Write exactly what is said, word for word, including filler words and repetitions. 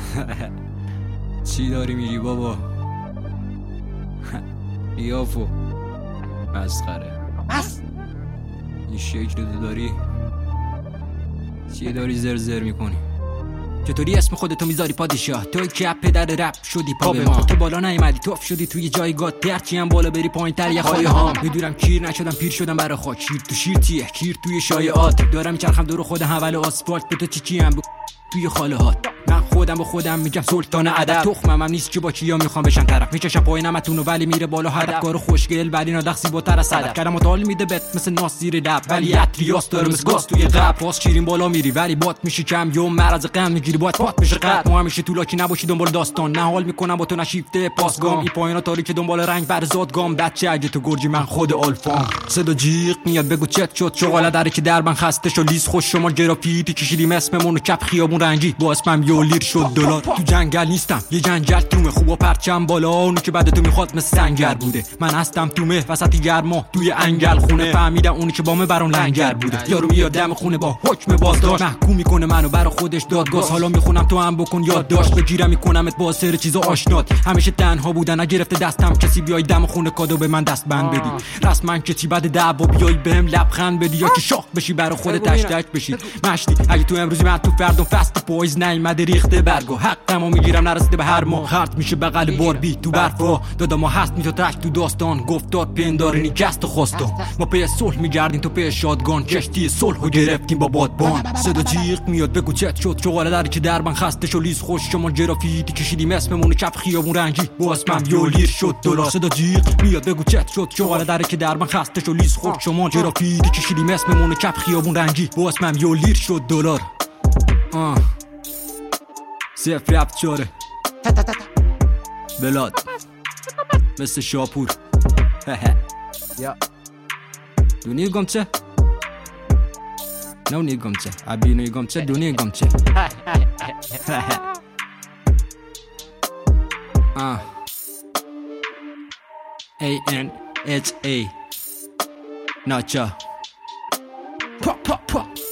چی داری میگی بابا؟ بیافو مسخره. بس این شکل رو داری چی داری زر زر میکنی؟ چطوری اسم خودتو میذاری پادشاه؟ توی که پدر رپ شدی پا به ما، تو بالا نیومدی توف شدی توی جایگاه، درچی هم بالا بری پایین تر یه خواهی هام. میدونم کیر نشدم پیر شدم برا خاک، شیر تو شیر تیه کیر توی شایعات، دارم میچرخم دور خودم حول آسفالت، به تو چی چی هم توی خاله هات. من خودم با خودم میگم سلطان ادب، تخمم هم نیست که با کیا میخوام بشم طرف، میچشم پایینمتونو ولی میره بالا هدف، کارو خوشگل ولی نادخ زیباتر از صدف، کلمات حال میده بت مثل ناس زیر لب، ولی اتریاس داره مثل گاز توی قبر، پاس شیرین بالا میری ولی بات میشی کم، یا مرض غم میگیری باید پات میشه قد، ما همیشه طولاکی نباشی دنبال داستان، نه حال میکنم با تو نشیفته پاسگام، این پایینا تاریک دنبال رنگ بر زادگام، بچه اگه تو گرجی من خود آلفام، صدا جیغ میاد بگو چت شد شغاله داره که دربن خسته شو لیز خوش شما گرافیتی کشیدیم اسممون رو کف خیابون رنگی، با اسمم یو لیر شد دلار، تو جنگل نیستم یه جنگل تومه، خوبا پرچم بالا اونی که بعد تو میخواد مثل سنگر بوده، من هستم تومه وسط گرما توی انگل خونه، فهمیدم اونی که با من برام لنگر بوده، یارو میاد دم خونه با حکم بازداشت، محکوم میکنه منو برا خودش دادگاه، حالا میخونم تو هم بکن یادداشت، بگیرم میکنمت با سر چیزا آشنات، همیشه تنها بودن نگرفته دستم کسی بیای دم خونه کادو به من دست بند بدی، رسما که چی بعد دعوا بیای بهم لبخند بدی، یا که شاخ بشی برا خودت تشتک بشی مشتی، اگه تو امروزی من تو فردا فست پاییز نیومده ریخته برگو، حقمو میگیرم نرسیده به هر ماه، خرد میشه بغل باربی تو برفا، دادا ما هست میتا تک تو داستان، گفتاد پندارینی کست خواستم، ما پی صلح میگردیم تو پی شادگان، کشتی صلحو گرفتیم با بادبان، صدا جیغ میاد بگو چت شد شغاله داری که دربن خسته شو لیز خوش شما گرافیتی کشیدیم اسممون کف خیابون رنگی، با اسمم یو لیر شد دلار، صدا جیغ میاد بگو چت شد شغاله داری که دربن خسته شو لیز خوش شما گرافیتی کشیدیم اسممون کف خیابون رنگی، با اسمم یو لیر شد دلار. آه صفر رفت چاره بلاد مثل شاپور دونی گمچه نو نی گمچه ابی نی گمچه دونی گمچه آه A N H A ناچا پا پا پا